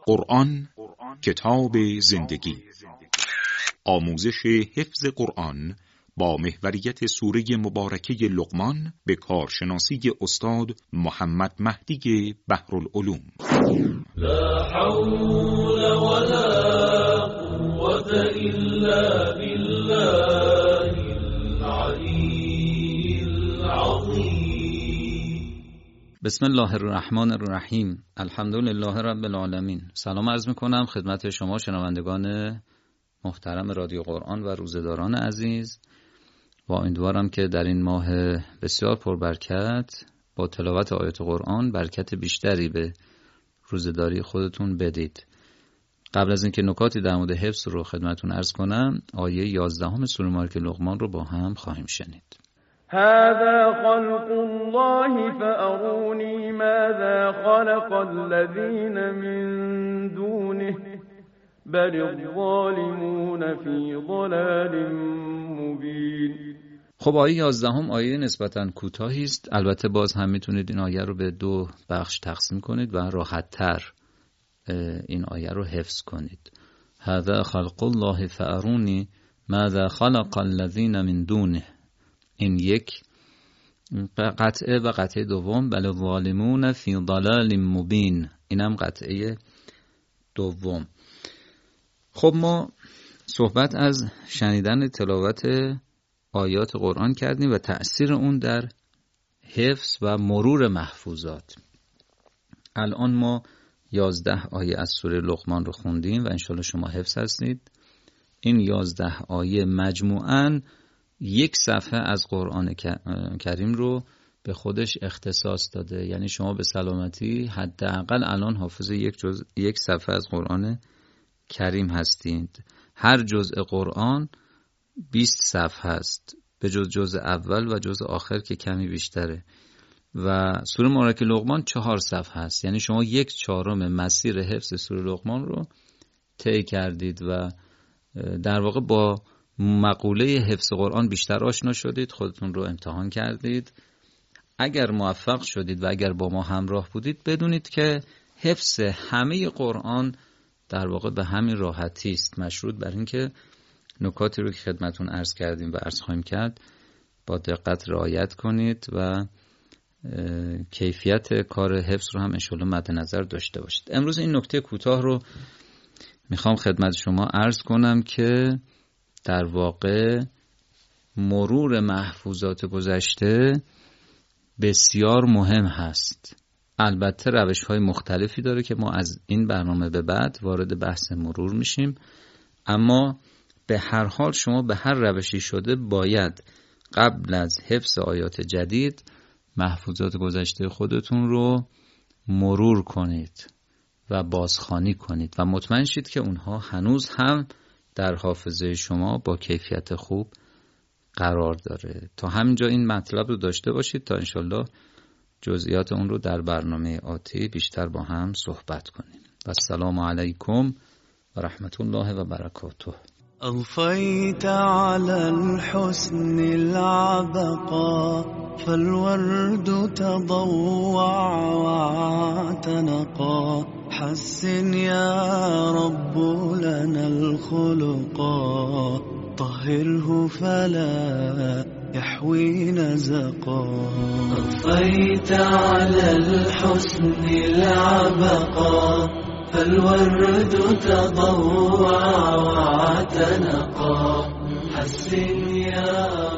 قرآن کتاب زندگی، آموزش حفظ قرآن با محوریت سوره مبارکه لقمان به کارشناسی استاد محمد مهدی بحرالعلوم. لا حول ولا قوة إلا بالله العلي العظيم. بسم الله الرحمن الرحیم. الحمدلله رب العالمین. سلام عرض میکنم خدمت شما شنوندگان محترم رادیو قرآن و روزه‌داران عزیز، و امیدوارم که در این ماه بسیار پربرکت با تلاوت آیات قرآن برکت بیشتری به روزه‌داری خودتون بدید. قبل از اینکه نکاتی در مورد حفظ رو خدمتتون عرض کنم، آیه 11 سوره مبارکه لقمان رو با هم خواهیم شنید. هذا خلق الله فأروني ماذا خلق الذين من دونه بل الظالمون في ضلال مبين. خب آیه 11 آیه نسبتاً کوتاهی است. البته باز هم میتونید این آیه رو به دو بخش تقسیم کنید و راحت‌تر این آیه رو حفظ کنید. هذا خلق الله فأروني ماذا خلق الذين من دونه. این یک قطعه، و قطعه دوم بل الظالمون فی ضلال مبین، اینم قطعه دوم. خب ما صحبت از شنیدن تلاوت آیات قرآن کردیم و تأثیر اون در حفظ و مرور محفوظات. الان ما 11 آیه از سوره لقمان رو خوندیم و انشالله شما حفظ هستید. این 11 آیه مجموعاً یک صفحه از قرآن کریم رو به خودش اختصاص داده. یعنی شما به سلامتی حداقل الان حافظ یک صفحه از قرآن کریم هستید. هر جزء قرآن 20 صفحه است، به جز جزء اول و جزء آخر که کمی بیشتره. و سوره مبارکه لقمان 4 صفحه است. یعنی شما 1/4 مسیر حفظ سوره لقمان رو طی کردید و در واقع با مقوله حفظ قرآن بیشتر آشنا شدید، خودتون رو امتحان کردید. اگر موفق شدید و اگر با ما همراه بودید، بدونید که حفظ همه قرآن در واقع به همین راحتی است، مشروط بر این که نکاتی رو که خدمتون عرض کردیم و عرض خواهیم کرد با دقت رعایت کنید و کیفیت کار حفظ رو هم انشالله مد نظر داشته باشید. امروز این نکته کوتاه رو میخوام خدمت شما عرض کنم که در واقع مرور محفوظات گذشته بسیار مهم هست. البته روش‌های مختلفی داره که ما از این برنامه به بعد وارد بحث مرور میشیم، اما به هر حال شما به هر روشی شده باید قبل از حفظ آیات جدید محفوظات گذشته خودتون رو مرور کنید و بازخوانی کنید و مطمئن شید که اونها هنوز هم در حافظه شما با کیفیت خوب قرار داره. تا همینجا این مطلب رو داشته باشید تا انشالله جزئیات اون رو در برنامه آتی بیشتر با هم صحبت کنیم. و السلام علیکم و رحمت الله و برکاته. أضفيت على الحسن العبقى فالورد تضوع واعتنقا حسن يا رب لنا الخلقا طهره فلا يحوي نزقا. أضفيت على الحسن العبقى فالورد تضوع واعتنقا حسن يا